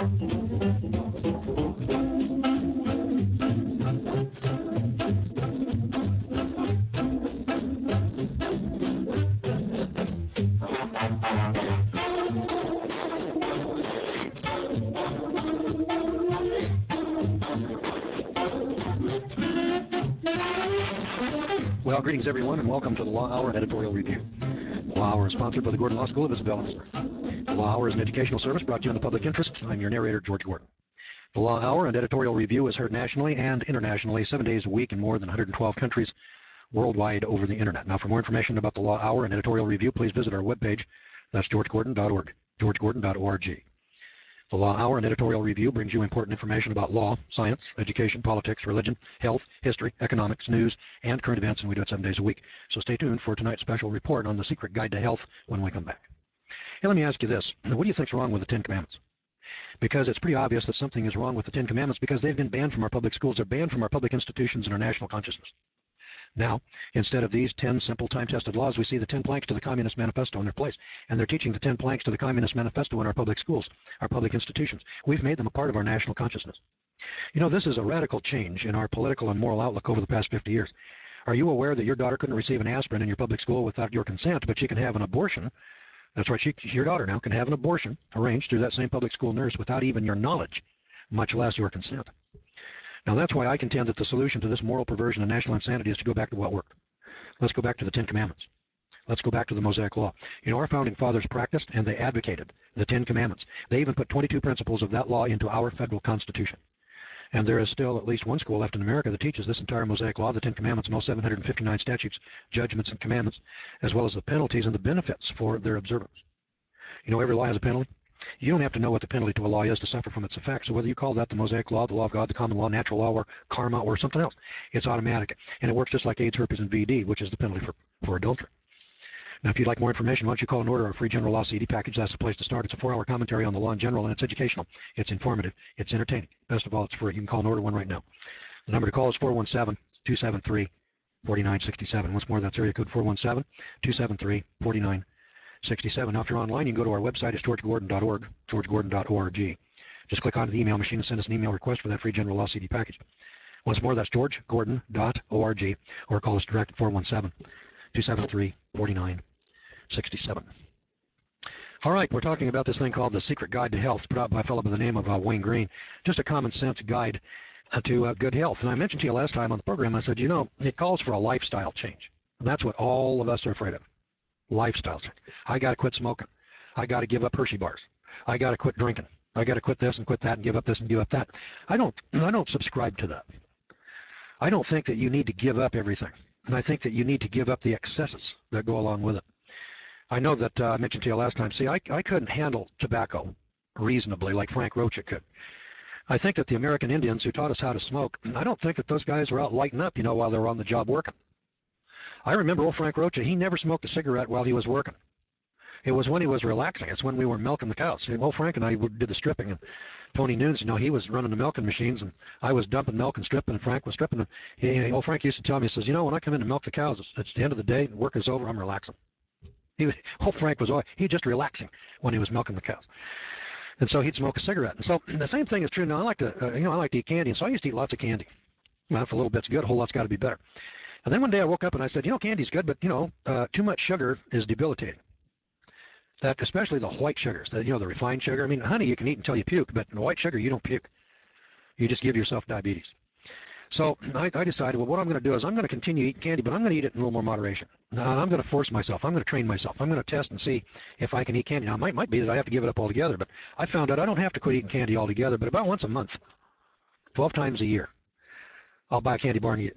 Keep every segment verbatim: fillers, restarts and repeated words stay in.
Well, greetings everyone, and welcome to the Law Hour and Editorial Review. The Law Hour is sponsored by the Gordon Law School of Isabella. The Law Hour is an educational service brought to you in the public interest. I'm your narrator, George Gordon. The Law Hour and Editorial Review is heard nationally and internationally, seven days a week in more than one hundred twelve countries worldwide over the internet. Now, for more information about the Law Hour and Editorial Review, please visit our webpage. That's george gordon dot org, george gordon dot org. The Law Hour and Editorial Review brings you important information about law, science, education, politics, religion, health, history, economics, news, and current events, and we do it seven days a week. So stay tuned for tonight's special report on the secret guide to health when we come back. Hey, let me ask you this. What do you think's wrong with the Ten Commandments? Because it's pretty obvious that something is wrong with the Ten Commandments because they've been banned from our public schools. They're banned from our public institutions and our national consciousness. Now, instead of these ten simple time-tested laws, we see the ten planks to the Communist Manifesto in their place. And they're teaching the ten planks to the Communist Manifesto in our public schools, our public institutions. We've made them a part of our national consciousness. You know, this is a radical change in our political and moral outlook over the past fifty years. Are you aware that your daughter couldn't receive an aspirin in your public school without your consent, but she can have an abortion? That's right, she, your daughter now can have an abortion arranged through that same public school nurse without even your knowledge, much less your consent. Now, that's why I contend that the solution to this moral perversion and national insanity is to go back to what worked. Let's go back to the Ten Commandments. Let's go back to the Mosaic Law. You know, our founding fathers practiced and they advocated the Ten Commandments. They even put twenty-two principles of that law into our federal Constitution. And there is still at least one school left in America that teaches this entire Mosaic Law, the Ten Commandments, and all seven hundred fifty-nine statutes, judgments, and commandments, as well as the penalties and the benefits for their observance. You know, every law has a penalty. You don't have to know what the penalty to a law is to suffer from its effects. So whether you call that the Mosaic Law, the law of God, the common law, natural law, or karma, or something else, it's automatic. And it works just like AIDS, herpes, and V D, which is the penalty for, for adultery. Now, if you'd like more information, why don't you call and order our free general law C D package? That's the place to start. It's a four-hour commentary on the law in general, and it's educational. It's informative. It's entertaining. Best of all, it's free. You can call and order one right now. The number to call is four one seven, two seven three, four nine six seven. Once more, that's area code four one seven, two seven three, four nine six seven. Now, if you're online, you can go to our website. It's george gordon dot org, george gordon dot org. Just click onto the email machine and send us an email request for that free general law C D package. Once more, that's george gordon dot org, or call us direct at four one seven, two seven three, four nine six seven. All right, we're talking about this thing called The Secret Guide to Health, put out by a fellow by the name of uh, Wayne Green. Just a common sense guide uh, to uh, good health. And I mentioned to you last time on the program, I said, you know, it calls for a lifestyle change. And that's what all of us are afraid of. Lifestyle change. I got to quit smoking. I got to give up Hershey bars. I got to quit drinking. I got to quit this and quit that and give up this and give up that. I don't, I don't subscribe to that. I don't think that you need to give up everything. And I think that you need to give up the excesses that go along with it. I know that uh, I mentioned to you last time, see, I, I couldn't handle tobacco reasonably like Frank Rocha could. I think that the American Indians who taught us how to smoke, I don't think that those guys were out lighting up, you know, while they were on the job working. I remember old Frank Rocha, he never smoked a cigarette while he was working. It was when he was relaxing. It's when we were milking the cows. Old Frank and I did the stripping, and Tony Nunes, you know, he was running the milking machines, and I was dumping milk and stripping, and Frank was stripping. And he, old Frank used to tell me, he says, you know, when I come in to milk the cows, it's, it's the end of the day, and work is over, I'm relaxing. He was, old Frank was always, he just relaxing when he was milking the cows. And so he'd smoke a cigarette. And so the same thing is true now. I like to, uh, you know, I like to eat candy, and so I used to eat lots of candy. Well, if a little bit's good, a whole lot's got to be better. And then one day I woke up and I said, you know, candy's good, but, you know, uh, too much sugar is debilitating. That, especially the white sugars, the, you know, the refined sugar. I mean, honey you can eat until you puke, but white sugar you don't puke. You just give yourself diabetes. So I, I decided, well, what I'm going to do is I'm going to continue eating candy, but I'm going to eat it in a little more moderation. Now, I'm going to force myself. I'm going to train myself. I'm going to test and see if I can eat candy. Now, it might, might be that I have to give it up altogether, but I found out I don't have to quit eating candy altogether, but about once a month, twelve times a year, I'll buy a candy bar and eat it.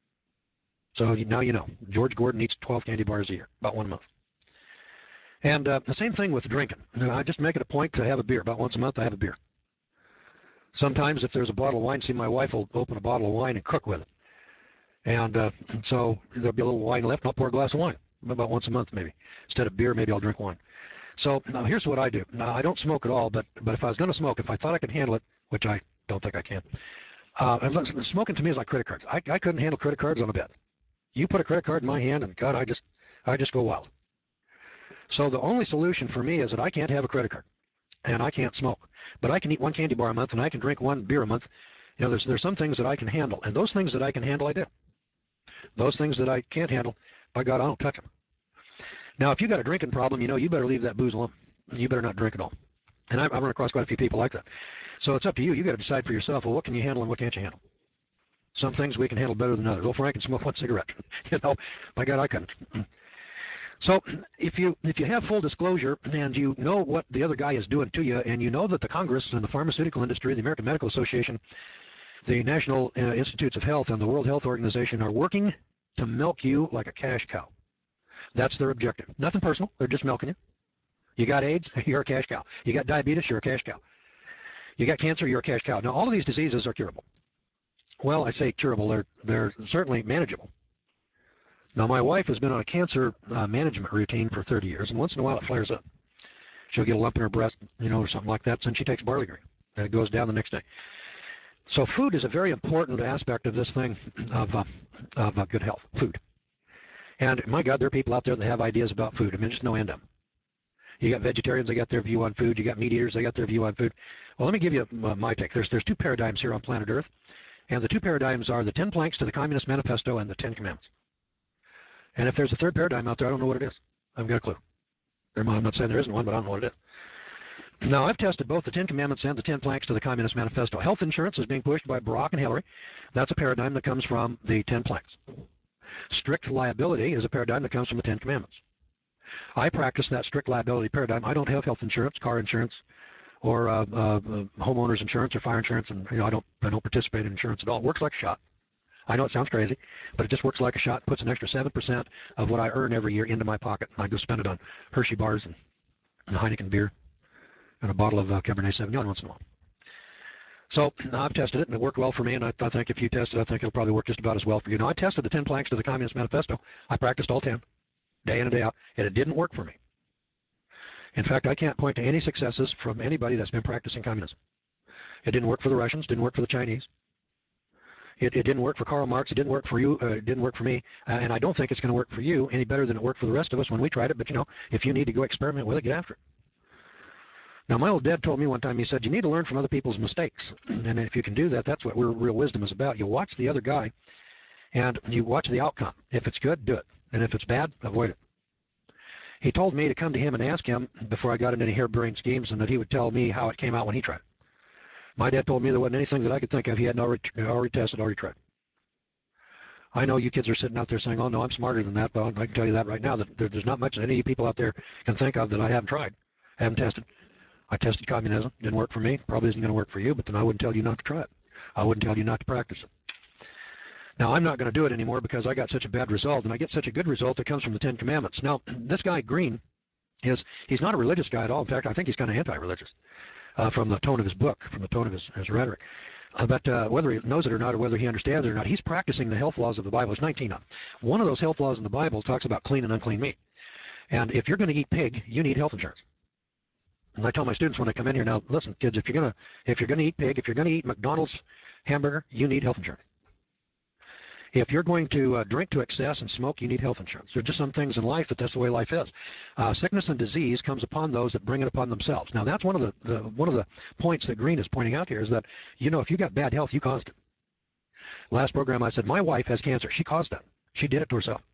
So now you know, George Gordon eats twelve candy bars a year, about one a month. And uh, the same thing with drinking. I just make it a point to have a beer. About once a month, I have a beer. Sometimes if there's a bottle of wine, see, my wife will open a bottle of wine and cook with it. And uh, so there'll be a little wine left, and I'll pour a glass of wine, about once a month maybe. Instead of beer, maybe I'll drink wine. So now here's what I do. Now, I don't smoke at all, but, but if I was going to smoke, if I thought I could handle it, which I don't think I can, uh, smoking to me is like credit cards. I, I couldn't handle credit cards on a bed. You put a credit card in my hand, and God, I just, I just go wild. So the only solution for me is that I can't have a credit card. and I can't smoke. But I can eat one candy bar a month, and I can drink one beer a month. You know, there's there's some things that I can handle, and those things that I can handle, I do. Those things that I can't handle, by God, I don't touch them. Now, if you got a drinking problem, you know, you better leave that booze alone. You better not drink at all. And I've, I've run across quite a few people like that. So it's up to you. You got to decide for yourself, well, what can you handle and what can't you handle? Some things we can handle better than others. Well, Frank can smoke one cigarette. You know, by God, I couldn't. So if you if you have full disclosure and you know what the other guy is doing to you, and you know that the Congress and the pharmaceutical industry, the American Medical Association, the National uh, Institutes of Health, and the World Health Organization are working to milk you like a cash cow. That's their objective. Nothing personal. They're just milking you. You got AIDS, you're a cash cow. You got diabetes, you're a cash cow. You got cancer, you're a cash cow. Now, all of these diseases are curable. Well, I say curable. They're, they're certainly manageable. Now, my wife has been on a cancer uh, management routine for thirty years, and once in a while it flares up. She'll get a lump in her breast, you know, or something like that, and she takes barley green, and it goes down the next day. So food is a very important aspect of this thing of, uh, of uh, good health, food. And, my God, there are people out there that have ideas about food. I mean, just no end of them. You got vegetarians, they got their view on food. You got meat eaters, they got their view on food. Well, let me give you uh, my take. There's, there's two paradigms here on planet Earth, and the two paradigms are the ten planks to the Communist Manifesto and the Ten Commandments. And if there's a third paradigm out there, I don't know what it is. I haven't got a clue. I'm not saying there isn't one, but I don't know what it is. Now, I've tested both the Ten Commandments and the Ten Planks to the Communist Manifesto. Health insurance is being pushed by Barack and Hillary. That's a paradigm that comes from the Ten Planks. Strict liability is a paradigm that comes from the Ten Commandments. I practice that strict liability paradigm. I don't have health insurance, car insurance, or uh, uh, homeowners insurance or fire insurance, and you know I don't I don't participate in insurance at all. It works like a shot. I know it sounds crazy, but it just works like a shot. Puts an extra seven percent of what I earn every year into my pocket, and I go spend it on Hershey bars and, and Heineken beer and a bottle of uh, Cabernet Sauvignon once in a while. So I've tested it, and it worked well for me, and I, I think if you test it, I think it'll probably work just about as well for you. Now, I tested the ten planks to the Communist Manifesto. I practiced all ten, day in and day out, and it didn't work for me. In fact, I can't point to any successes from anybody that's been practicing communism. It didn't work for the Russians, didn't work for the Chinese. It, it didn't work for Karl Marx. It didn't work for you. Uh, it didn't work for me. Uh, and I don't think it's going to work for you any better than it worked for the rest of us when we tried it. But, you know, if you need to go experiment with it, get after it. Now, my old dad told me one time, he said, you need to learn from other people's mistakes. And if you can do that, that's what real wisdom is about. You watch the other guy, and you watch the outcome. If it's good, do it. And if it's bad, avoid it. He told me to come to him and ask him before I got into any harebrained schemes, and that he would tell me how it came out when he tried it. My dad told me there wasn't anything that I could think of he hadn't already, already tested, already tried. I know you kids are sitting out there saying, oh, no, I'm smarter than that, but I can tell you that right now, that there, there's not much that any of you people out there can think of that I haven't tried, haven't tested. I tested communism. Didn't work for me. Probably isn't going to work for you, but then I wouldn't tell you not to try it. I wouldn't tell you not to practice it. Now, I'm not going to do it anymore because I got such a bad result, and I get such a good result that comes from the Ten Commandments. Now, this guy, Green, is he's not a religious guy at all. In fact, I think he's kind of anti-religious. Uh, from the tone of his book, from the tone of his, his rhetoric. Uh, but uh, whether he knows it or not, or whether he understands it or not, he's practicing the health laws of the Bible. There's nineteen of them. One of those health laws in the Bible talks about clean and unclean meat. And if you're going to eat pig, you need health insurance. And I tell my students when they come in here, now, listen, kids, if you're going to if you're going to eat pig, if you're going to eat McDonald's hamburger, you need health insurance. If you're going to uh, drink to excess and smoke, you need health insurance. There's just some things in life that that's the way life is. Uh, sickness and disease comes upon those that bring it upon themselves. Now, that's one of the, the one of the points that Green is pointing out here is that, you know, if you got bad health, you caused it. Last program I said, my wife has cancer. She caused that. She did it to herself.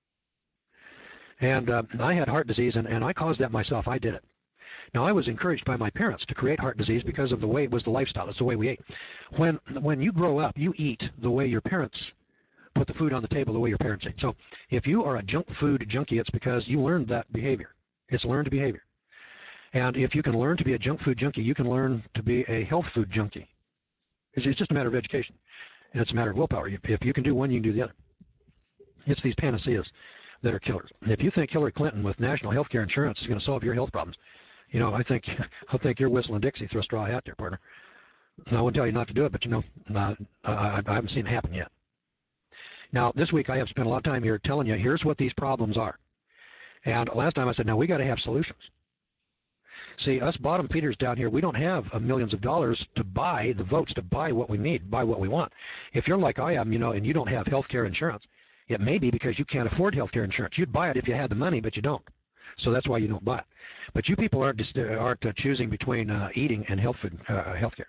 And uh, I had heart disease, and, and I caused that myself. I did it. Now, I was encouraged by my parents to create heart disease because of the way it was the lifestyle. It's the way we ate. When, when you grow up, you eat the way your parents put the food on the table, the way your parents ate. So if you are a junk food junkie, it's because you learned that behavior. It's learned behavior. And if you can learn to be a junk food junkie, you can learn to be a health food junkie. It's, it's just a matter of education. And it's a matter of willpower. If, if you can do one, you can do the other. It's these panaceas that are killers. If you think Hillary Clinton with national health care insurance is going to solve your health problems, you know, I think I think you're whistling Dixie through a straw hat there, partner. I wouldn't tell you not to do it, but, you know, uh, I, I haven't seen it happen yet. Now, this week I have spent a lot of time here telling you, here's what these problems are. And last time I said, now we got to have solutions. See, us bottom feeders down here, we don't have uh, millions of dollars to buy the votes, to buy what we need, buy what we want. If you're like I am, you know, and you don't have health care insurance, it may be because you can't afford health care insurance. You'd buy it if you had the money, but you don't. So that's why you don't buy it. But you people aren't just, uh, aren't uh, choosing between uh, eating and health food, uh, healthcare.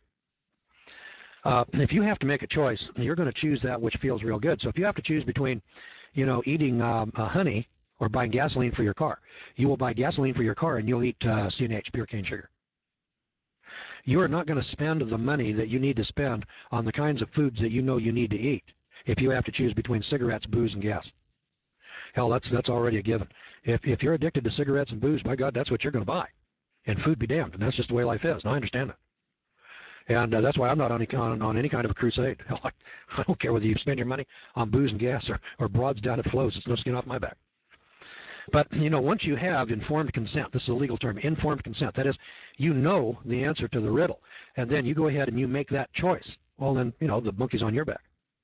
Uh, if you have to make a choice, you're going to choose that which feels real good. So if you have to choose between, you know, eating um, uh, honey or buying gasoline for your car, you will buy gasoline for your car and you'll eat uh, C N H, pure cane sugar. You are not going to spend the money that you need to spend on the kinds of foods that you know you need to eat if you have to choose between cigarettes, booze, and gas. Hell, that's that's already a given. If if you're addicted to cigarettes and booze, by God, that's what you're going to buy. And food be damned. And that's just the way life is. And I understand that. And uh, that's why I'm not on any, on, on any kind of a crusade. Hell, I, I don't care whether you spend your money on booze and gas or, or broads down at flows. It's no skin off my back. But, you know, once you have informed consent, this is a legal term, informed consent, that is, you know the answer to the riddle, and then you go ahead and you make that choice, well, then, you know, the monkey's on your back.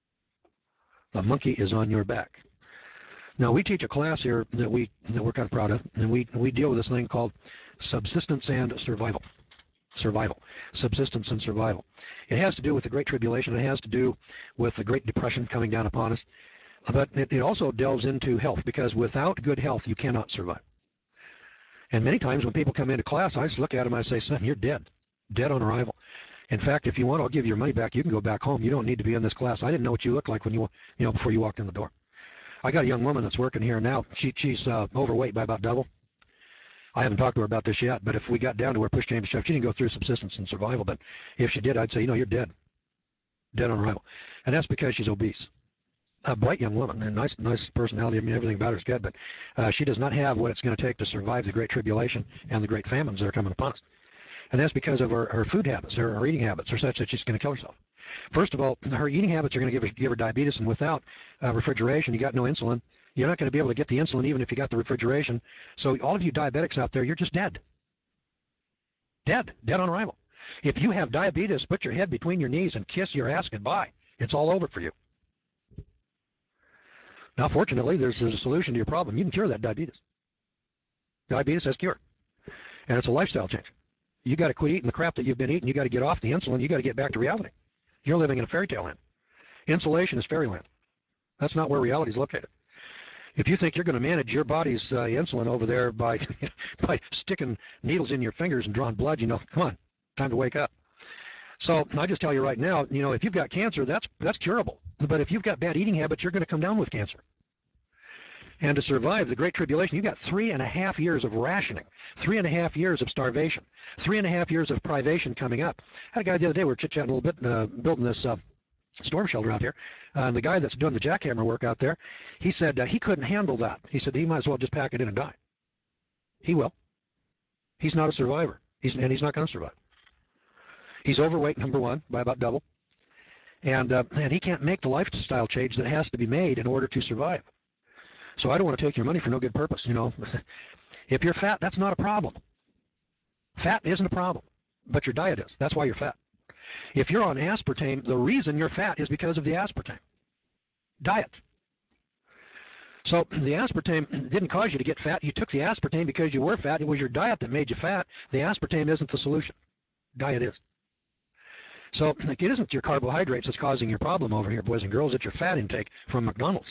The monkey is on your back. Now, we teach a class here that, we, that we're kind of proud of, and we, we deal with this thing called subsistence and survival. Survival. Subsistence and survival. It has to do with the Great Tribulation. It has to do with the Great Depression coming down upon us. But it, it also delves into health, because without good health, you cannot survive. And many times when people come into class, I just look at them and I say, son, you're dead. Dead on arrival. In fact, if you want, I'll give you your money back. You can go back home. You don't need to be in this class. I didn't know what you looked like when you, you know, before you walked in the door. I got a young woman that's working here now. She, she's uh, overweight by about double. I haven't talked to her about this yet, but if we got down to where push came to shove, she didn't go through subsistence and survival. But if she did, I'd say, you know, you're dead. Dead on arrival. And that's because she's obese. A bright young woman, a nice, nice personality. I mean, everything about her is good, but uh, she does not have what it's going to take to survive the Great Tribulation and the great famines that are coming upon us. And that's because of her, her food habits, her, her eating habits are such that she's going to kill herself. First of all, her eating habits are going to give her, give her diabetes, and without uh, refrigeration, you got no insulin. You're not going to be able to get the insulin even if you got the refrigeration. So all of you diabetics out there, you're just dead. Dead. Dead on arrival. If you have diabetes, put your head between your knees and kiss your ass goodbye. It's all over for you. Now, fortunately, there's, there's a solution to your problem. You can cure that diabetes. Diabetes has cure. And it's a lifestyle change. You got to quit eating the crap that you've been eating. You got to get off the insulin. You got to get back to reality. You're living in a fairy tale land. Insulation is fairyland. That's not where reality is located. If you think you're going to manage your body's uh, insulin over there by by sticking needles in your fingers and drawing blood, you know, come on, time to wake up. So I just tell you right now, you know, if you've got cancer, that's that's curable. But if you've got bad eating habits, you're going to come down with cancer. And to survive the Great Tribulation, you've got three and a half years of rationing, three and a half years of starvation, three and a half years of privation coming up. I had a guy the other day, we were chit-chatting a little bit, uh, building this uh, storm shelter out here. Uh, and the guy that's doing the jackhammer work out there, he said uh, he couldn't handle that. He said he might as well just pack it in and die. He will. He's not a survivor, he's, and he's not going to survive. He's overweight, number one, by about double. And, uh, and he can't make the lifestyle change that has to be made in order to survive. So I don't want to take your money for no good purpose, you know. If you're fat, that's not a problem. Fat isn't a problem, but your diet is. That's why you're fat. If you're on aspartame, the reason you're fat is because of the aspartame. Diet. So the aspartame didn't cause you to get fat. You took the aspartame because you were fat. It was your diet that made you fat. The aspartame isn't the solution. Diet is. So it isn't your carbohydrates that's causing your problem over here, boys and girls. It's your fat intake from McDonald's.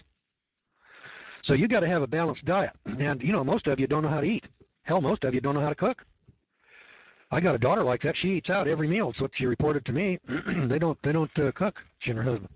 So you got to have a balanced diet. And, you know, most of you don't know how to eat. Hell, most of you don't know how to cook. I got a daughter like that. She eats out every meal. It's what she reported to me. they don't they don't uh, cook, she and her husband.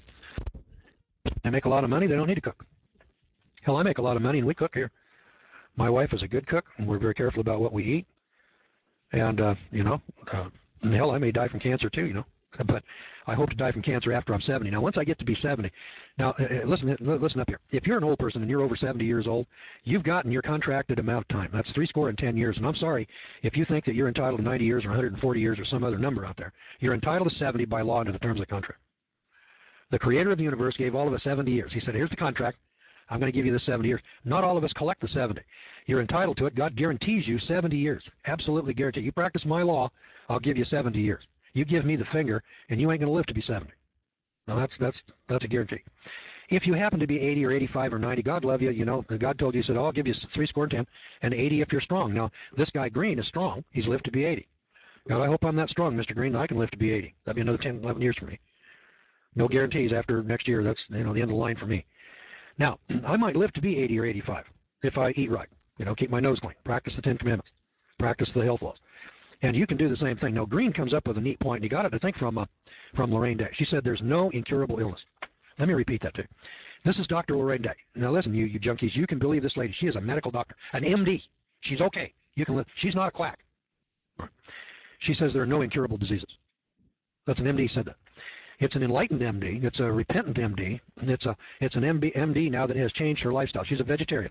They make a lot of money. They don't need to cook. Hell, I make a lot of money, and we cook here. My wife is a good cook, and we're very careful about what we eat. And, uh, you know, uh, and hell, I may die from cancer too, you know. But I hope to die from cancer after I'm seventy. Now, once I get to be seventy, now uh, listen, listen up here. If you're an old person and you're over seventy years old, you've gotten your contracted amount of time. That's three score and ten years. And I'm sorry if you think that you're entitled to ninety years or one hundred forty years or some other number out there. You're entitled to seventy by law under the terms of the contract. The creator of the universe gave all of us seventy years. He said, here's the contract. I'm going to give you the seventy years. Not all of us collect the seventy. You're entitled to it. God guarantees you seventy years. Absolutely guaranteed. You practice my law, I'll give you seventy years. You give me the finger, and you ain't going to live to be seventy. Now, that's that's that's a guarantee. If you happen to be eighty or eighty-five or ninety, God love you. You know, God told you, he said, oh, I'll give you three score and ten, and eighty if you're strong. Now, this guy Green is strong. He's lived to be eighty. God, I hope I'm that strong, Mister Green, that I can live to be eighty. That'd be another ten, eleven years for me. No guarantees after next year. That's, you know, the end of the line for me. Now, I might live to be eighty or eighty-five if I eat right. You know, keep my nose clean. Practice the Ten Commandments. Practice the health laws. And you can do the same thing. Now, Green comes up with a neat point, and he got it, I think, from uh, from Lorraine Day. She said there's no incurable illness. Let me repeat that too. This is Doctor Lorraine Day. Now, listen, you you junkies, you can believe this lady. She is a medical doctor, an M D. She's okay. You can. She's not a quack. She says there are no incurable diseases. That's an M D said that. It's an enlightened M D. It's a repentant M D. And it's a it's an M D, M D now that has changed her lifestyle. She's a vegetarian.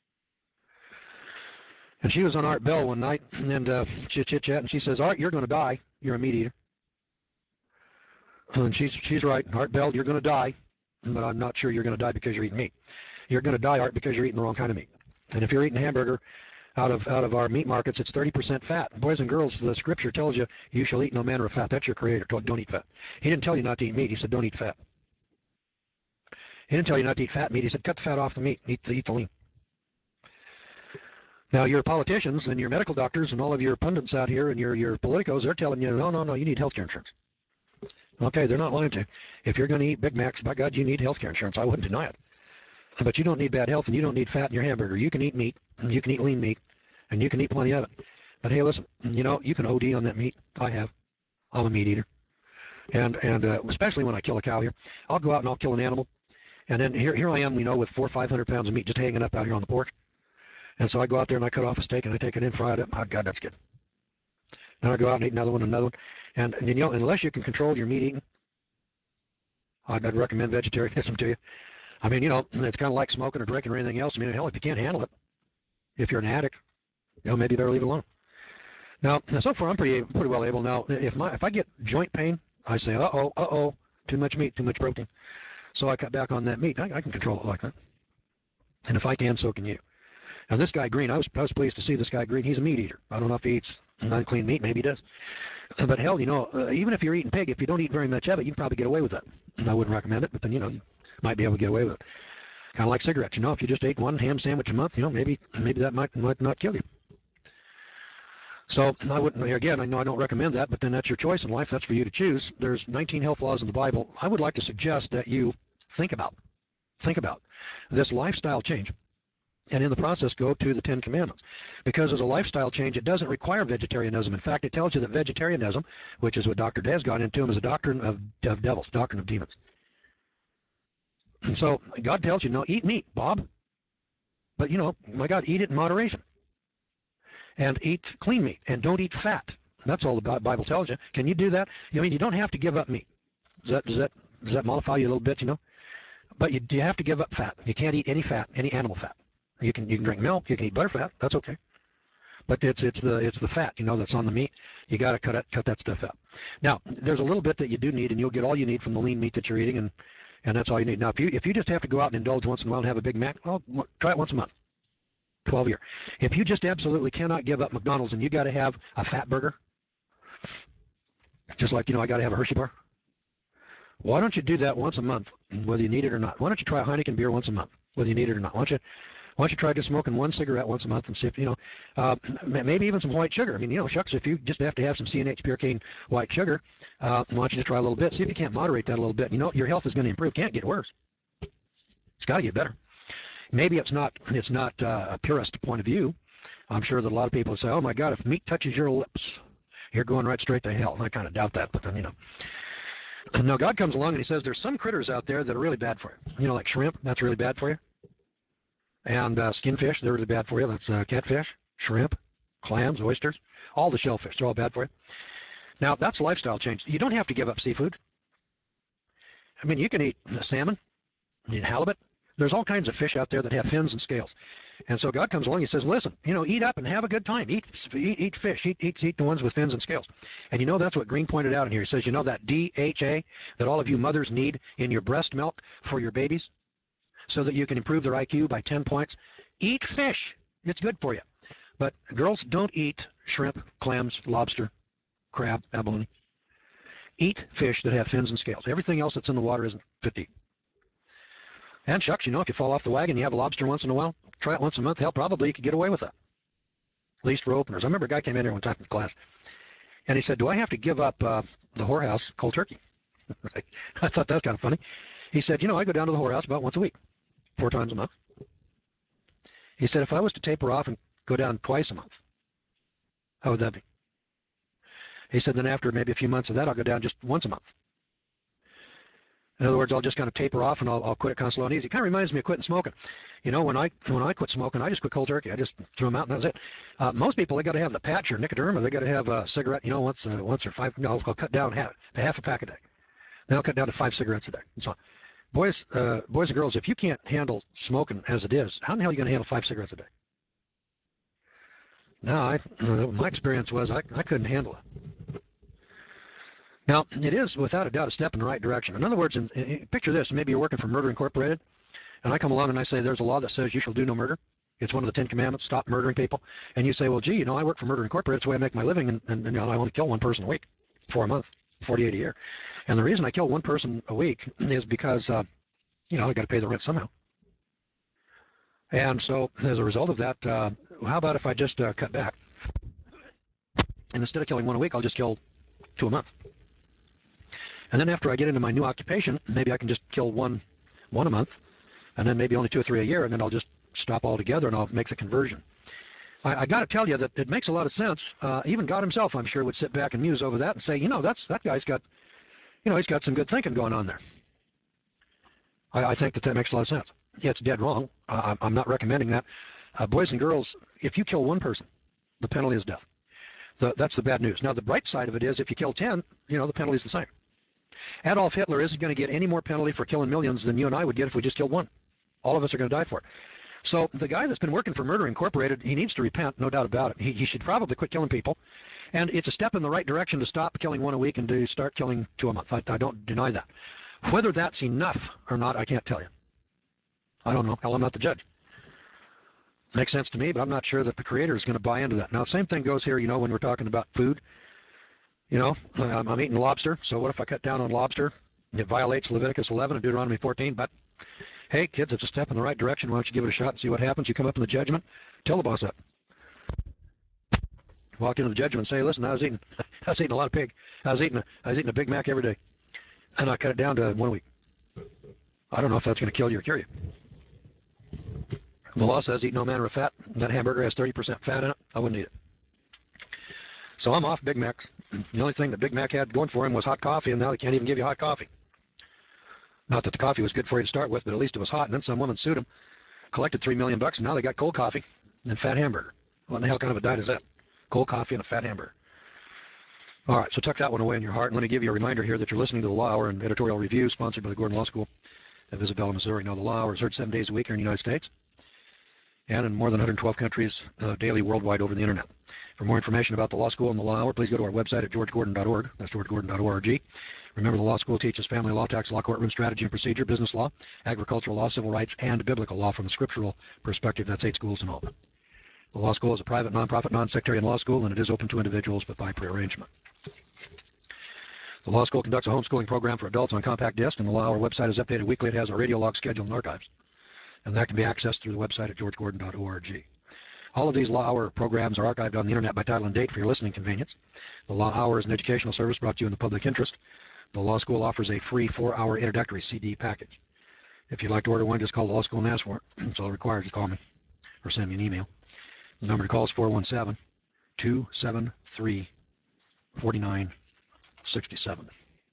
And she was on Art Bell one night, and uh, chit chit chat, and she says, "Art, you're going to die. You're a meat eater." And she's she's right. Art Bell, you're going to die, but I'm not sure you're going to die because you're eating meat. You're going to die, Art, because you're eating the wrong kind of meat. And if you're eating hamburger out of out of our meat markets, it's thirty percent fat. Boys and girls, the scripture tells you you shall eat no manner of fat. That's your creator. Don't, don't eat fat. He didn't tell you not to eat meat. He said don't eat fat. He didn't tell you not to eat fat meat. He said cut the fat off the meat. Eat the, eat the lean. Now, your politicians and your medical doctors and all of your pundits out here and your, your politicos, they're telling you, no, no, no, you need health care insurance. Okay, they're not lying to you. If you're going to eat Big Macs, by God, you need health care insurance. I wouldn't deny it. But you don't need bad health and you don't need fat in your hamburger. You can eat meat, and you can eat lean meat, and you can eat plenty of it. But hey, listen, you know, you can O D on that meat. I have. I'm a meat eater. And and uh, especially when I kill a cow here, I'll go out and I'll kill an animal. And then here, here I am, you know, with four or five hundred pounds of meat just hanging up out here on the porch. And so I go out there and I cut off a steak and I take it in, fry it up. Oh, God, that's good. Then I go out and eat another one, another one. And, and you know, unless you can control your meat eating, I'd, I'd recommend vegetarianism to you. I mean, you know, it's kind of like smoking or drinking or anything else. I mean, hell, if you can't handle it, if you're an addict, you know, maybe you better leave it alone. Now, so far I'm pretty pretty well able. Now, if my if I get joint pain, I say, uh-oh, uh-oh, too much meat, too much protein. So I cut back on that meat. I, I can control it like that. And if I can, so can you. Now, this guy Green, I was, I was pleased to see this guy Green. He's a meat eater. I don't know if he eats unclean meat. Maybe he does. But hell, you know, uh, even if you're eating pig, if you don't eat very much of it, you can probably get away with it. And I wouldn't recommend it, but then, you know, you might be able to get away with it. Kind of like cigarettes. You know, if you just ate one ham sandwich a month, you know, maybe maybe that might, might not kill you. So I wouldn't, again, I know I don't recommend that, but then that's your choice in life. That's for you to choose. There's nineteen health laws in the Bible. I would like to suggest that you think about, think about this lifestyle change. And in the process, go to the Ten Commandments. Because as a lifestyle change, it doesn't require vegetarianism. In fact, it tells you that vegetarianism, which is what Doctor Day has gone into, is a doctrine of, of devils, doctrine of demons. And so God tells you, no, eat meat, Bob. But, you know, my God, eat it in moderation. And eat clean meat. And don't eat fat. That's all the Bible tells you. Can you do that? I mean, you don't have to give up meat. Does that, does that, does that mollify you a little bit, you know? But you, you have to give up fat. You can't eat any fat, any animal fat. You can you can drink milk, you can eat butterfat, that's okay. But it's it's the it's the fat, you know, that's on the meat. You got to cut it, cut that stuff out. Now, there's a little bit that you do need, and you'll get all you need from the lean meat that you're eating, and and that's all you need. Now, if you if you just have to go out and indulge once in a while and have a Big Mac, well, try it once a month. twelve year. If you just absolutely cannot give up McDonald's and you got to have a fat burger, just like, you know, I got to have a Hershey bar. Why don't you do that once a month, whether you need it or not? Why don't you try a Heineken beer once a month, whether you need it or not? Why don't you Why don't you try just smoking one cigarette once a month and see if, you know, uh, maybe even some white sugar. I mean, you know, shucks, if you just have to have some C N H pure cane white sugar, uh, why don't you just try a little bit? See if you can't moderate that a little bit. You know, your health is going to improve. Can't get worse. It's got to get better. Maybe it's not it's not uh, a purist point of view. I'm sure that a lot of people say, oh, my God, if meat touches your lips, you're going right straight to hell. And I kind of doubt that, but then, you know. Now, God comes along and he says there's some critters out there that are really bad for you. You know, like shrimp, that's really bad for you. And uh, skinfish, they're really bad for you. That's uh, catfish, shrimp, clams, oysters, all the shellfish, they're all bad for you. Now, that's lifestyle change. You don't have to give up seafood. I mean, you can eat salmon, you eat halibut. There's all kinds of fish out there that have fins and scales. And so God comes along and says, listen, you know, eat up and have a good time. Eat eat, eat fish. Eat, eat, eat the ones with fins and scales. And you know, that's what Green pointed out in here. He says, you know, that D H A that all of you mothers need in your breast milk for your babies so that you can improve their I Q by ten points? Eat fish. It's good for you. But girls, don't eat shrimp, clams, lobster, crab, abalone. Eat fish that have fins and scales. Everything else that's in the water isn't fit to eat. And shucks, you know, if you fall off the wagon, you have a lobster once in a while, try it once a month, hell, probably you could get away with that. At least for openers. I remember a guy came in here one time in class, and he said, do I have to give up uh, the whorehouse cold turkey? I thought that's kind of funny. He said, you know, I go down to the whorehouse about once a week, four times a month. He said, if I was to taper off and go down twice a month, how would that be? He said, then after maybe a few months of that, I'll go down just once a month. In other words, I'll just kind of taper off and I'll, I'll quit it kind of slow and easy. It kind of reminds me of quitting smoking. You know, when I when I quit smoking, I just quit cold turkey. I just threw them out and that was it. Uh, most people, they got to have the patch or Nicoderm, or they got to have a cigarette, you know, once uh, once or five. No, I'll cut down half, half a pack a day. Then I'll cut down to five cigarettes a day. And so on. Boys, uh, boys and girls, if you can't handle smoking as it is, how in the hell are you going to handle five cigarettes a day? Now, I, uh, my experience was I, I couldn't handle it. Now, it is without a doubt a step in the right direction. In other words, in, in, picture this. Maybe you're working for Murder Incorporated, and I come along and I say there's a law that says you shall do no murder. It's one of the Ten Commandments, stop murdering people. And you say, well, gee, you know, I work for Murder Incorporated. It's the way I make my living, and, and, and you know, I only kill one person a week for a month, forty-eight a year. And the reason I kill one person a week is because, uh, you know, I got to pay the rent somehow. And so as a result of that, uh, how about if I just uh, cut back? And instead of killing one a week, I'll just kill two a month. And then after I get into my new occupation, maybe I can just kill one one a month, and then maybe only two or three a year, and then I'll just stop altogether and I'll make the conversion. I, I got to tell you that it makes a lot of sense. Uh, even God himself, I'm sure, would sit back and muse over that and say, you know, that's that guy's got, you know, he's got some good thinking going on there. I, I think that that makes a lot of sense. Yeah, it's dead wrong. Uh, I'm not recommending that. Uh, boys and girls, if you kill one person, the penalty is death. The, that's the bad news. Now, the bright side of it is if you kill ten, you know, the penalty is the same. Adolf Hitler isn't going to get any more penalty for killing millions than you and I would get if we just killed one. All of us are going to die for it. So the guy that's been working for Murder Incorporated, he needs to repent, no doubt about it. He, he should probably quit killing people. And it's a step in the right direction to stop killing one a week and to start killing two a month. I, I don't deny that. Whether that's enough or not, I can't tell you. I don't know. Hell, I'm not the judge. Makes sense to me, but I'm not sure that the creator is going to buy into that. Now, same thing goes here, you know, when we're talking about food. You know, I'm, I'm eating lobster, so what if I cut down on lobster? It violates Leviticus eleven and Deuteronomy fourteen, but hey, kids, it's a step in the right direction. Why don't you give it a shot and see what happens? You come up in the judgment, tell the boss that. Walk into the judgment and say, listen, I was eating, I was eating a lot of pig. I was eating, a, I was eating a Big Mac every day, and I cut it down to one a week. I don't know if that's going to kill you or cure you. The law says eat no manner of fat. That hamburger has thirty percent fat in it. I wouldn't eat it. So I'm off Big Macs. The only thing that Big Mac had going for him was hot coffee, and now they can't even give you hot coffee. Not that the coffee was good for you to start with, but at least it was hot. And then some woman sued him, collected three million bucks, and now they got cold coffee and fat hamburger. What in the hell kind of a diet is that? Cold coffee and a fat hamburger. All right, so tuck that one away in your heart. And let me give you a reminder here that you're listening to the Law Hour and Editorial Review, sponsored by the Gordon Law School of Isabella, Missouri. Now, the Law Hour is heard seven days a week here in the United States and in more than one hundred twelve countries uh, daily worldwide over the internet. For more information about the Law School and the Law Hour, please go to our website at george gordon dot org. That's george gordon dot org. Remember, the Law School teaches family law, tax law, courtroom strategy and procedure, business law, agricultural law, civil rights, and biblical law from the scriptural perspective. That's eight schools in all. The Law School is a private, nonprofit, non-sectarian law school, and it is open to individuals, but by prearrangement. The Law School conducts a homeschooling program for adults on compact disc, and the Law Hour website is updated weekly. It has a radio log schedule and archives, and that can be accessed through the website at george gordon dot org. All of these Law Hour programs are archived on the internet by title and date for your listening convenience. The Law Hour is an educational service brought to you in the public interest. The Law School offers a free four-hour introductory C D package. If you'd like to order one, just call the Law School and ask for it. It's all required. Just call me or send me an email. The number to call is four one seven, two seven three, four nine six seven.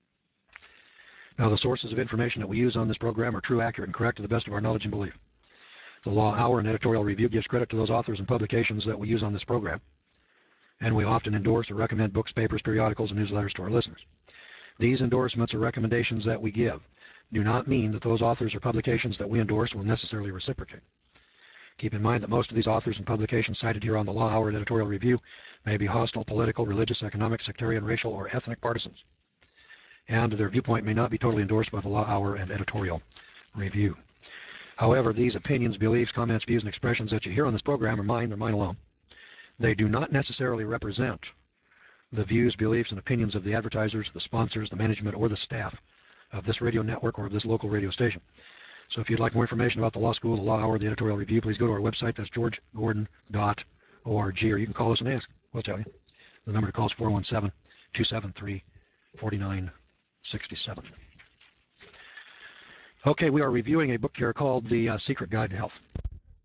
Now, the sources of information that we use on this program are true, accurate, and correct to the best of our knowledge and belief. The Law Hour and Editorial Review gives credit to those authors and publications that we use on this program, and we often endorse or recommend books, papers, periodicals, and newsletters to our listeners. These endorsements or recommendations that we give do not mean that those authors or publications that we endorse will necessarily reciprocate. Keep in mind that most of these authors and publications cited here on the Law Hour and Editorial Review may be hostile, political, religious, economic, sectarian, racial, or ethnic partisans, and their viewpoint may not be totally endorsed by the Law Hour and Editorial Review. However, these opinions, beliefs, comments, views, and expressions that you hear on this program are mine. They're mine alone. They do not necessarily represent the views, beliefs, and opinions of the advertisers, the sponsors, the management, or the staff of this radio network or of this local radio station. So if you'd like more information about the Law School, the Law Hour, the Editorial Review, please go to our website. That's george gordon dot org, or you can call us and ask. We'll tell you. The number to call is four one seven, two seven three, four nine six seven. Okay, we are reviewing a book here called The uh, Secret Guide to Health.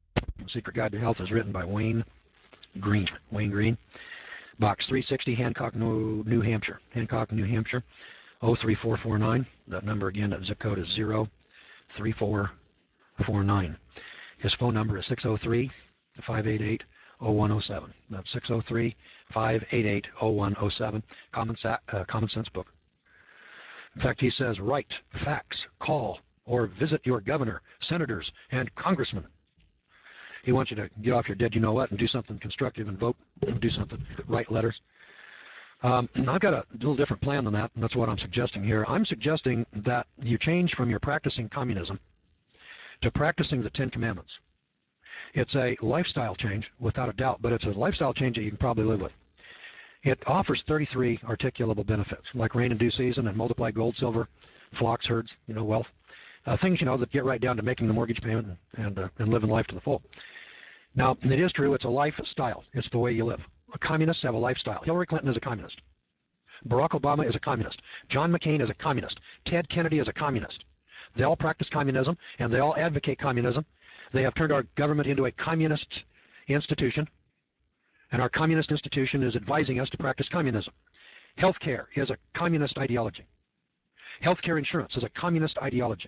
Secret Guide to Health is written by Wayne Green. Wayne Green. Box three sixty, Hancock, New Hampshire. Hancock, New Hampshire, oh three four four nine. That number again, that zip code is zero three four four nine. His phone number is six oh three, five eight eight, oh one oh seven. That's six oh three, five eight eight, oh one oh seven. Common, uh, common sense book. In fact, he says, write, fax, call, or visit your governor, senators, and congressmen. He wants you to get off your dead you-know-what and do something constructive and vote, and do something, write letters. Um, I've got a little different plan than that, and that's what I'm suggesting here. I'm suggesting that you change from your practicing communism to practicing the Ten Commandments. It's a lifestyle change, without a doubt, but it's a lifestyle change that you can probably live with. It offers thirty-three articulable benefits, like rain in due season and multiply gold, silver, flocks, herds, you know, wealth. Uh, things, you know, that get right down to making the mortgage payment and, and, uh, and living life to the full. Now, it is true, it's a lifestyle. It's the way you live. Communists have a lifestyle. Hillary Clinton is a communist. Barack Obama is a communist. John McCain is a communist. Ted Kennedy is a communist. They all practice communism, and they all advocate communism. They have turned our government into a communist institution, and our communist institution is advising us to practice communism. Healthcare is a communist ideology. Healthcare insurance is a communist ideology.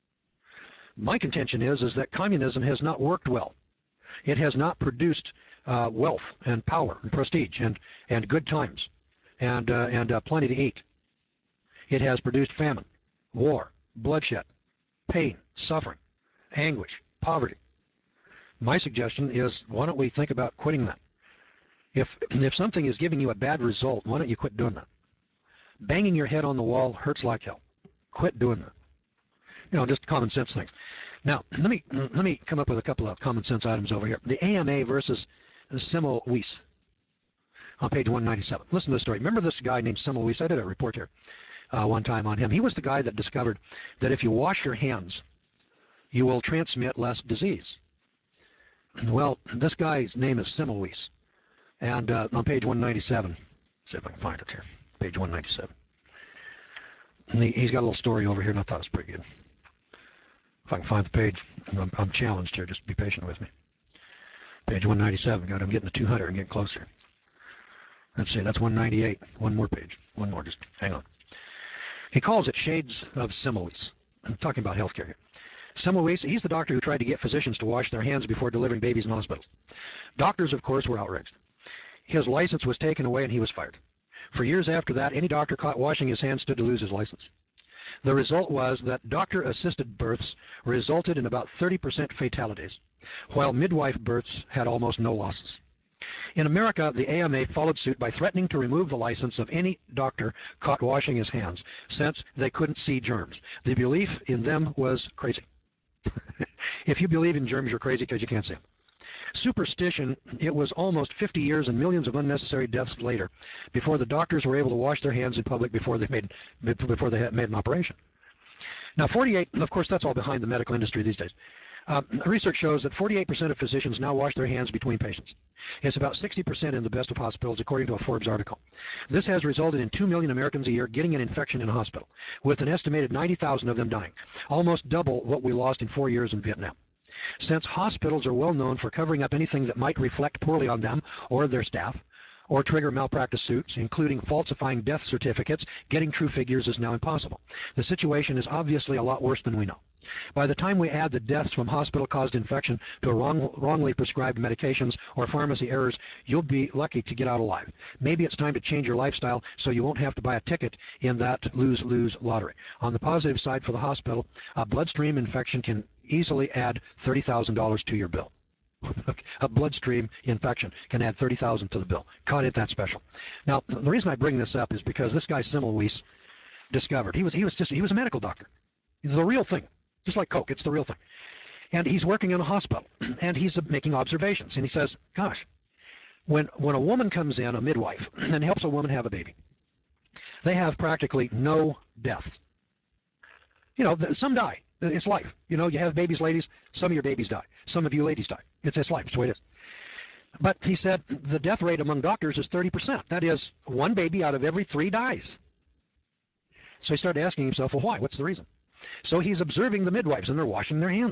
My contention is, is that communism has not worked well. It has not produced uh, wealth and power and prestige and, and good times and, uh, and uh, plenty to eat. It has produced famine, war, bloodshed, pain, suffering, anguish, poverty. My suggestion is, why don't we think about quitting that? If, if something is giving you a bad result, why don't you quit doing that? Banging your head on the wall hurts like hell. Quit doing that. You know, just common sense things. Now, let me let me come up with a couple of common sense items over here. The A M A versus Semmelweis on page one ninety-seven. Listen to this story. Remember this guy named Semmelweis? I did a report here uh, one time on him. He was the guy that discovered that if you wash your hands, you will transmit less disease. Well, this guy's name is Semmelweis. And uh, on page one ninety-seven, see if I can find it here, page one ninety-seven. And he, he's got a little story over here, and I thought it was pretty good. If I can find the page, I'm, I'm challenged here, just be patient with me. Page one ninety-seven, God, I'm getting to two hundred and getting closer. Let's see, that's one ninety-eight, one more page, one more, just hang on. He calls it Shades of Semmelweis. I'm talking about healthcare here. Semmelweis, he's the doctor who tried to get physicians to wash their hands before delivering babies in hospitals. Doctors, of course, were outraged. His license was taken away and he was fired. For years after that, any doctor caught washing his hands stood to lose his license. The result was that doctor-assisted births resulted in about thirty percent fatalities, while midwife births had almost no losses. In America, the A M A followed suit by threatening to remove the license of any doctor caught washing his hands, since they couldn't see germs. The belief in them was crazy. If you believe in germs, you're crazy because you can't see them. Superstition, it was almost fifty years and millions of unnecessary deaths later before the doctors were able to wash their hands in public before they made before they made an operation. Now, forty-eight, of course, that's all behind the medical industry these days. Uh, research shows that forty-eight percent of physicians now wash their hands between patients. It's about sixty percent in the best of hospitals, according to a Forbes article. This has resulted in two million Americans a year getting an infection in a hospital, with an estimated ninety thousand of them dying, almost double what we lost in four years in Vietnam. Since hospitals are well known for covering up anything that might reflect poorly on them or their staff, or trigger malpractice suits, including falsifying death certificates, getting true figures is now impossible. The situation is obviously a lot worse than we know. By the time we add the deaths from hospital-caused infection to wrong, wrongly prescribed medications or pharmacy errors, you'll be lucky to get out alive. Maybe it's time to change your lifestyle so you won't have to buy a ticket in that lose-lose lottery. On the positive side for the hospital, a bloodstream infection can easily add thirty thousand dollars to your bill. A bloodstream infection can add thirty thousand dollars to the bill. Cut it that special. Now, the reason I bring this up is because this guy Semmelweis discovered, he was, he was just, he was a medical doctor. The real thing. Just like Coke, it's the real thing. And he's working in a hospital, and he's making observations. And he says, gosh, when, when a woman comes in, a midwife, and helps a woman have a baby, they have practically no death. You know, some die. It's life. You know, you have babies, ladies. Some of your babies die. Some of you ladies die. It's, it's life. It's the way it is. But he said the death rate among doctors is thirty percent. That is, one baby out of every three dies. So he started asking himself, well, why? What's the reason? So he's observing the midwives, and they're washing their hands.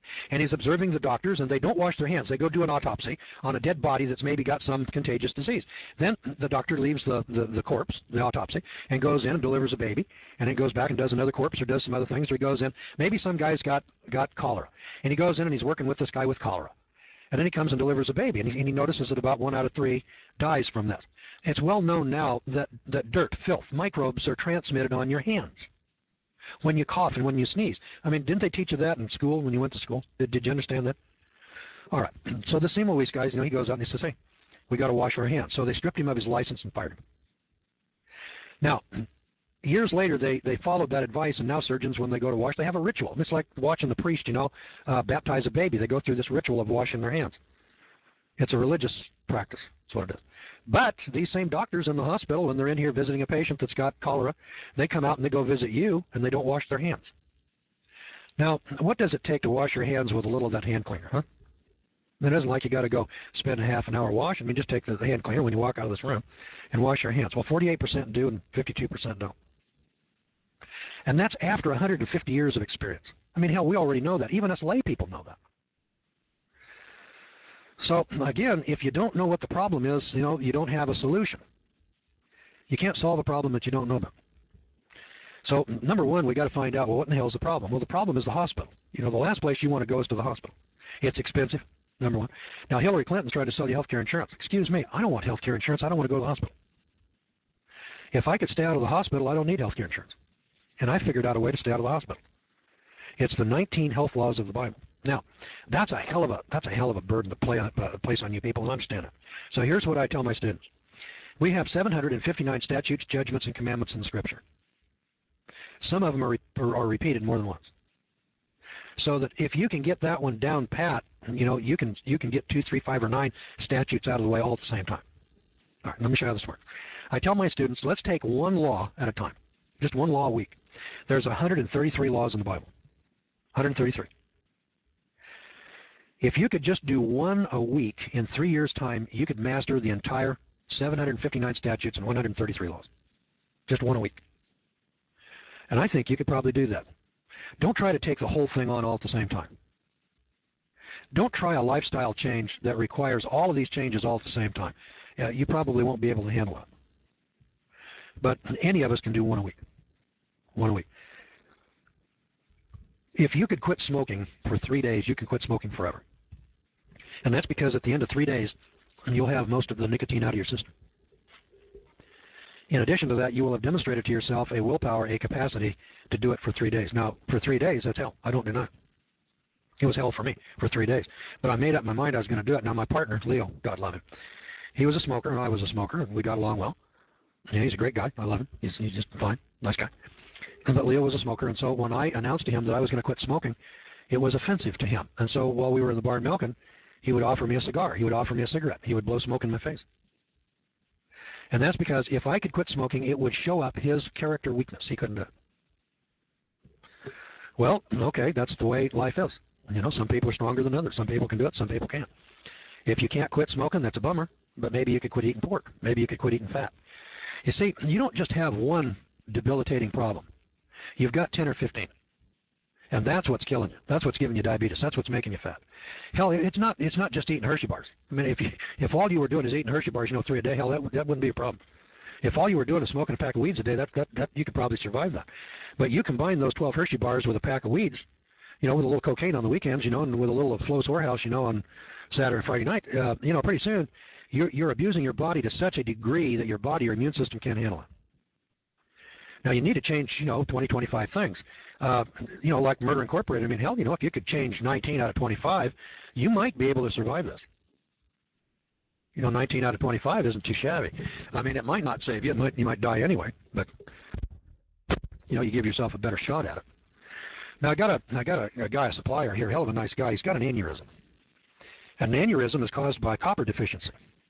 And he's observing the doctors, and they don't wash their hands. They go do an autopsy on a dead body that's maybe got some contagious disease. Then the doctor leaves the, the, the corpse, the autopsy, and goes in and delivers a baby, and then goes back and does another corpse or does some other things, or he goes in. Maybe some guy's got, got cholera, and he goes in and he's working with this guy with cholera. And then he comes and delivers a baby, and he, and he notices that about one out of three dies from this. It's well known now that, that dirt, filth, microbes are transmitted on your hands when you cough and when you sneeze. I mean, didn't they teach you that in school when you went to school? Did, did you understand that? All right. So the Seymour Weiss guys, you know, he goes out and he says, hey, we got to wash our hands. So they stripped him of his license and fired him. Now, years later, they, they followed that advice, and now surgeons, when they go to wash, they have a ritual. It's like watching the priest, you know, uh, baptize a baby. They go through this ritual of washing their hands. It's a religious practice. That's what it is. But these same doctors in the hospital, when they're in here visiting a patient that's got cholera, they come out and they go visit you, and they don't wash their hands. Now, what does it take to wash your hands with a little of that hand cleaner, huh? It isn't like you got to go spend a half an hour washing. I mean, just take the hand cleaner when you walk out of this room and wash your hands. Well, forty-eight percent do and fifty-two percent don't. And that's after one hundred fifty years of experience. I mean, hell, we already know that. Even us lay people know that. So, again, if you don't know what the problem is, you know, you don't have a solution. You can't solve a problem that you don't know about. So, number one, we got to find out, well, what in the hell is the problem? Well, the problem is the hospital. You know, the last place you want to go is to the hospital. It's expensive, number one. Now, Hillary Clinton's trying to sell you health care insurance. Excuse me, I don't want health care insurance. I don't want to go to the hospital. If I could stay out of the hospital, I don't need health care insurance. And I figured out a way to stay out of the hospital. It's the nineteen health laws of the Bible. Now, that's a hell of a that's a hell of a burden to play, uh, place on you people, and understand it. So here's what I tell my students. We have seven hundred fifty-nine statutes, judgments, and commandments in the Scripture. Some of them are, re are repeated more than once. So that if you can get that one down pat, you know, you can you can get two, three, five, or nine statutes out of the way all at the same time. All right, let me show you how this works. I tell my students, let's take one law at a time, just one law a week. There's one hundred thirty-three laws in the Bible. one hundred thirty-three. If you could just do one a week in three years' time, you could master the entire seven hundred fifty-nine statutes and one hundred thirty-three laws. Just one a week. And I think you could probably do that. Don't try to take the whole thing on all at the same time. Don't try a lifestyle change that requires all of these changes all at the same time. Uh, you probably won't be able to handle it. But any of us can do one a week. One a week. If you could quit smoking for three days, you can quit smoking forever. And that's because at the end of three days, you'll have most of the nicotine out of your system. In addition to that, you will have demonstrated to yourself a willpower, a capacity to do it for three days. Now, for three days, that's hell. I don't deny it. It was hell for me for three days. But I made up my mind I was going to do it. Now, my partner, Leo, God love him, he was a smoker, and I was a smoker, and we got along well. And he's a great guy. I love him. He's, he's just fine. Nice guy. But Leo was a smoker, and so when I announced to him that I was going to quit smoking, it was offensive to him. And so while we were in the barn milking, he would offer me a cigar. He would offer me a cigarette. He would blow smoke in my face. And that's because if I could quit smoking, it would show up his character weakness. He couldn't do it. Well, okay, that's the way life is. You know, some people are stronger than others. Some people can do it, some people can't. If you can't quit smoking, that's a bummer, but maybe you could quit eating pork. Maybe you could quit eating fat. You see, you don't just have one debilitating problem. You've got ten or fifteen. And that's what's killing you. That's what's giving you diabetes. That's what's making you fat. Hell, it's not it's not just eating Hershey bars. I mean, if you, if all you were doing is eating Hershey bars, you know, three a day, hell, that, that wouldn't be a problem. If all you were doing is smoking a pack of weeds a day, that, that, that you could probably survive that. But you combine those twelve Hershey bars with a pack of weeds, you know, with a little cocaine on the weekends, you know, and with a little of Flo's Whorehouse, you know, on Saturday and Friday night, uh, you know, pretty soon you're, you're abusing your body to such a degree that your body, your immune system can't handle it. Now, you need to change, you know, twenty, twenty-five things. Uh, you know, like Murder Incorporated. I mean, hell, you know, if you could change nineteen out of twenty-five, you might be able to survive this. You know, nineteen out of twenty-five isn't too shabby. I mean, it might not save you. It might, you might die anyway, but, you know, you give yourself a better shot at it. Now, I got a, I got a, a guy, a supplier here, hell of a nice guy. He's got an aneurysm. And an aneurysm is caused by copper deficiency.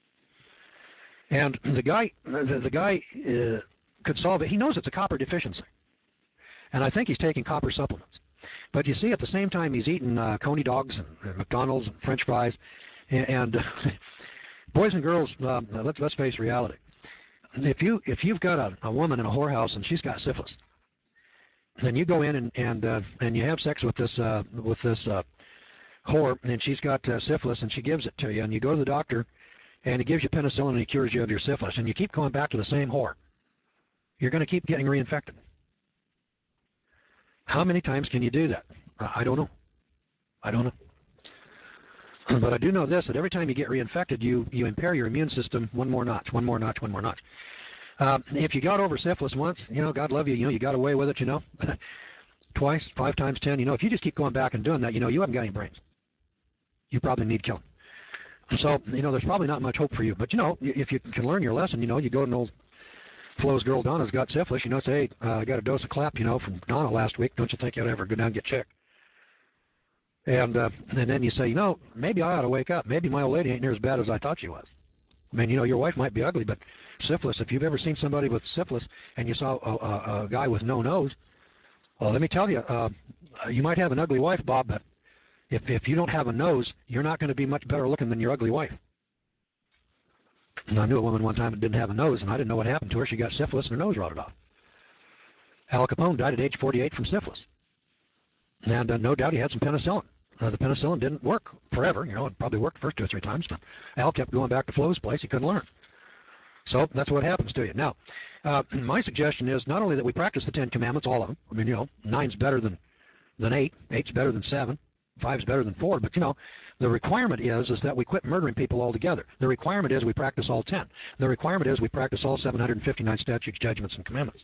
And the guy, the, the guy uh, could solve it. He knows it's a copper deficiency. And I think he's taking copper supplements. But you see, at the same time, he's eating uh, Coney dogs and, and McDonald's and French fries. And, and uh, boys and girls, uh, let's, let's face reality. If, you, if you've got a, a woman in a whorehouse and she's got syphilis, then you go in and, and, uh, and you have sex with this, uh, with this uh, whore, and she's got uh, syphilis, and she gives it to you, and you go to the doctor, and he gives you penicillin, and he cures you of your syphilis, and you keep going back to the same whore. You're going to keep getting reinfected. How many times can you do that? I don't know. I don't know. But I do know this, that every time you get reinfected, you, you impair your immune system one more notch, one more notch, one more notch. Uh, if you got over syphilis once, you know, God love you, you know, you got away with it, you know. Twice, five times ten, you know, if you just keep going back and doing that, you know, you haven't got any brains. You probably need killing. So, you know, there's probably not much hope for you. But, you know, if you can learn your lesson, you know, you go to an old Flo's girl, Donna's got syphilis, you know, say, hey, uh, I got a dose of clap, you know, from Donna last week. Don't you think you'd ever go down and get checked? And, uh, and then you say, you know, maybe I ought to wake up. Maybe my old lady ain't near as bad as I thought she was. I mean, you know, your wife might be ugly, but syphilis, if you've ever seen somebody with syphilis and you saw a, a, a guy with no nose, well, let me tell you, uh, you might have an ugly wife, Bob, but if, if you don't have a nose, you're not going to be much better looking than your ugly wife. And I knew a woman one time that didn't have a nose, and I didn't know what happened to her. She got syphilis and her nose rotted off. Al Capone died at age forty-eight from syphilis. And uh, no doubt he had some penicillin. Uh, the penicillin didn't work forever. You know, it probably worked the first two or three times, but Al kept going back to Flo's place. He couldn't learn. So that's what happens to you. Now, uh, my suggestion is not only that we practice the Ten Commandments, all of them. I mean, you know, nine's better than, than eight. Eight's better than seven. Five's better than four. But, you know, the requirement is, is that we quit murdering people altogether. The requirement is we practice all ten. The requirement is we practice all seven hundred fifty-nine statutes, judgments, and commandments.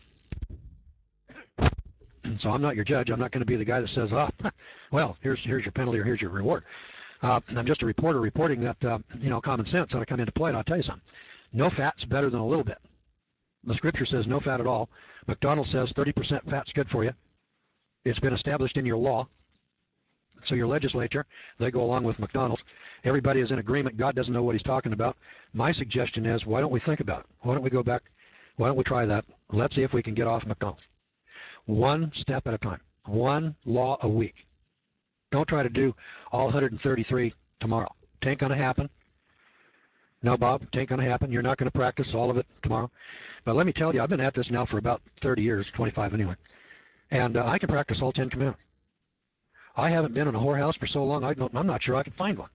So I'm not your judge. I'm not going to be the guy that says, ah, well, here's here's your penalty or here's your reward. Uh, I'm just a reporter reporting that, uh, you know, common sense ought to come into play, and I'll tell you something. No fat's better than a little bit. The scripture says no fat at all. McDonald's says thirty percent fat's good for you. It's been established in your law. So your legislature, they go along with McDonald's. Everybody is in agreement. God doesn't know what he's talking about. My suggestion is, why don't we think about it? Why don't we go back? Why don't we try that? Let's see if we can get off McDonald's. One step at a time. One law a week. Don't try to do all one hundred thirty-three tomorrow. It ain't going to happen. No, Bob, it ain't going to happen. You're not going to practice all of it tomorrow. But let me tell you, I've been at this now for about thirty years, twenty-five anyway. And uh, I can practice all ten commandments. I haven't been in a whorehouse for so long, I don't, I'm not sure I can find one.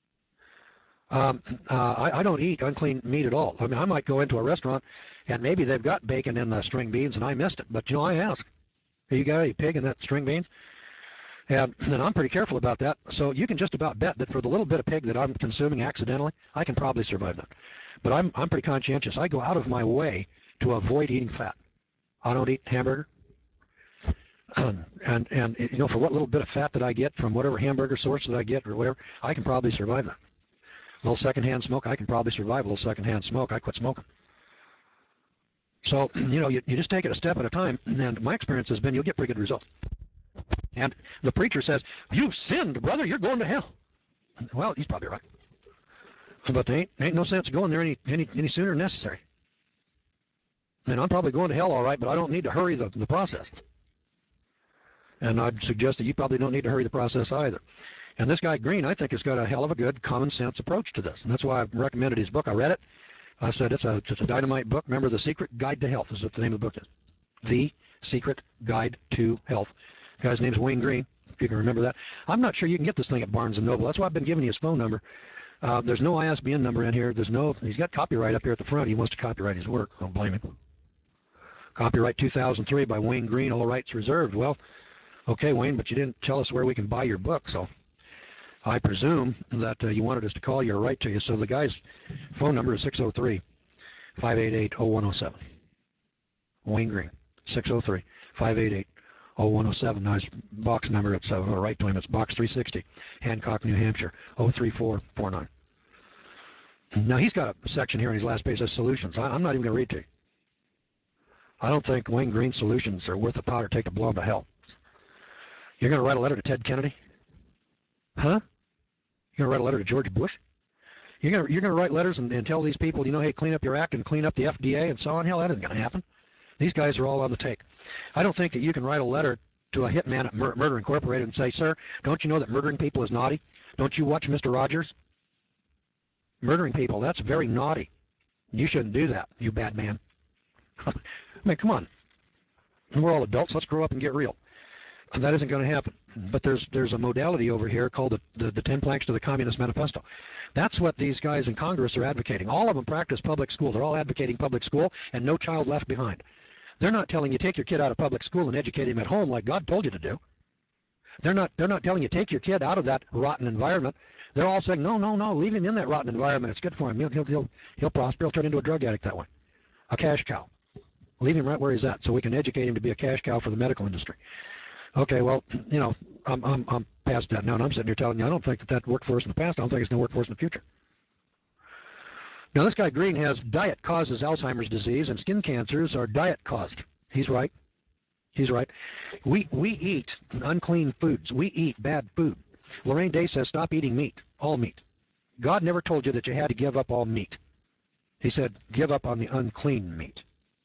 Um, uh, I, I don't eat unclean meat at all. I mean, I might go into a restaurant, and maybe they've got bacon in the string beans, and I missed it. But, you know, I ask, hey, you got any pig in that string beans? And, and I'm pretty careful about that. So you can just about bet that for the little bit of pig that I'm consuming accidentally, I can probably survive that. But I'm, I'm pretty conscientious. I go out of my way to avoid eating fat. I don't eat hamburger. Um, and, and, you know, for what little bit of fat that I get from whatever hamburger source that I get or whatever, I can probably survive that. A little secondhand smoke, I can probably survive a little secondhand smoke. I quit smoking. So, you know, you, you just take it a step at a time, and my experience has been you'll get pretty good results. And the preacher says, you've sinned, brother, you're going to hell. Well, he's probably right. But there ain't, ain't no sense going there any, any, any sooner than necessary. And I'm probably going to hell all right, but I don't need to hurry the, the process. And I'd suggest that you probably don't need to hurry the process either. And this guy Green, I think, has got a hell of a good common sense approach to this. And that's why I recommended his book. I read it. I said it's a, it's a dynamite book. Remember, The Secret Guide to Health is what the name of the book is. The Secret Guide to Health. The guy's name is Wayne Green, if you can remember that. I'm not sure you can get this thing at Barnes and Noble. That's why I've been giving you his phone number. Uh, there's no I S B N number in here. There's no, he's got copyright up here at the front. He wants to copyright his work. Don't blame him. Copyright two thousand three by Wayne Green, all rights reserved. Well, okay, Wayne, but you didn't tell us where we can buy your book, so I presume that uh, you wanted us to call you or write to you. So the guy's phone number is six oh three, five eight eight, oh one oh seven. Wayne Green, six oh three, five eight eight, oh one oh seven. Now his box number, it's, uh, I'll write to him, it's box three sixty, Hancock, New Hampshire, oh three four four nine. Now he's got a section here on his last page that says solutions. I, I'm not even going to read to you. I don't think Wayne Green's solutions are worth the powder take to blow him to hell. You're going to write a letter to Ted Kennedy? Huh? You're going to write a letter to George Bush? You're going to, you're going to write letters and, and tell these people, you know, hey, clean up your act and clean up the F D A and so on? Hell, that isn't going to happen. These guys are all on the take. I don't think that you can write a letter to a hitman at Mur Murder Incorporated and say, sir, don't you know that murdering people is naughty? Don't you watch Mister Rogers? Murdering people, that's very naughty. You shouldn't do that, you bad man. I mean, come on. We're all adults. Let's grow up and get real. That isn't going to happen. But there's there's a modality over here called the, the, the ten planks to the Communist Manifesto. That's what these guys in Congress are advocating. All of them practice public school. They're all advocating public school and no child left behind. They're not telling you take your kid out of public school and educate him at home like God told you to do. They're not they're not telling you take your kid out of that rotten environment. They're all saying no, no, no, leave him in that rotten environment. It's good for him. He'll he'll he'll, he'll prosper. He'll turn into a drug addict that way, a cash cow. Leave him right where he's at, so we can educate him to be a cash cow for the medical industry. Okay, well, you know, I'm I'm I'm past that now, and I'm sitting here telling you I don't think that that worked for us in the past. I don't think it's going to work for us in the future. Now, this guy Green has diet causes Alzheimer's disease, and skin cancers are diet caused. He's right. He's right. We we eat unclean foods. We eat bad food. Lorraine Day says stop eating meat, all meat. God never told you that you had to give up all meat. He said give up on the unclean meat.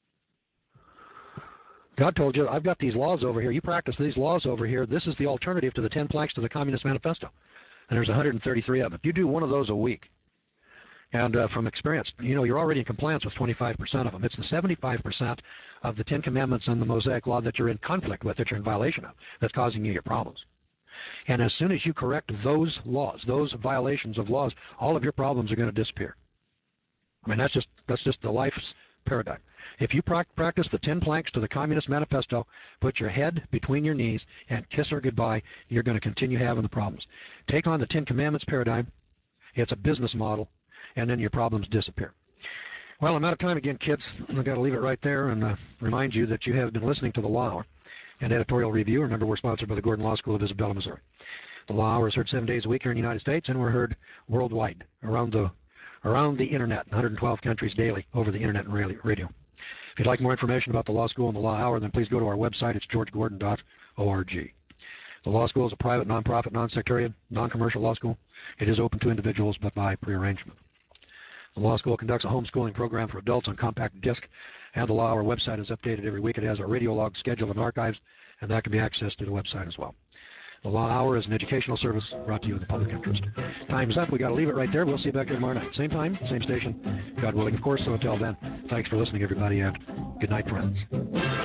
God told you, I've got these laws over here. You practice these laws over here. This is the alternative to the ten planks to the Communist Manifesto. And there's one hundred thirty-three of them. You do one of those a week. And uh, from experience, you know, you're already in compliance with twenty-five percent of them. It's the seventy-five percent of the Ten Commandments and the Mosaic Law that you're in conflict with, that you're in violation of, that's causing you your problems. And as soon as you correct those laws, those violations of laws, all of your problems are going to disappear. I mean, that's just that's just the life's paradigm. If you practice the ten planks to the Communist Manifesto, put your head between your knees and kiss her goodbye, you're going to continue having the problems. Take on the Ten Commandments paradigm. It's a business model, and then your problems disappear. Well, I'm out of time again, kids. I've got to leave it right there and uh, remind you that you have been listening to the Law Hour and Editorial Review. Remember, we're sponsored by the Gordon Law School of Isabella, Missouri. The Law Hour is heard seven days a week here in the United States, and we're heard worldwide around the around the internet, one hundred twelve countries daily over the internet and radio. If you'd like more information about the Law School and the Law Hour, then please go to our website. It's george gordon dot org. The Law School is a private, non-profit, non-sectarian, non-commercial law school. It is open to individuals, but by prearrangement. The Law School conducts a homeschooling program for adults on compact disc, and the Law Hour website is updated every week. It has a radio log schedule and archives, and that can be accessed through the website as well. The Law Hour is an educational service brought to you in the public interest. Time's up. We got to leave it right there. We'll see you back here tomorrow night. Same time, same station, God willing, of course. So until then, thanks for listening, everybody, and good night, friends.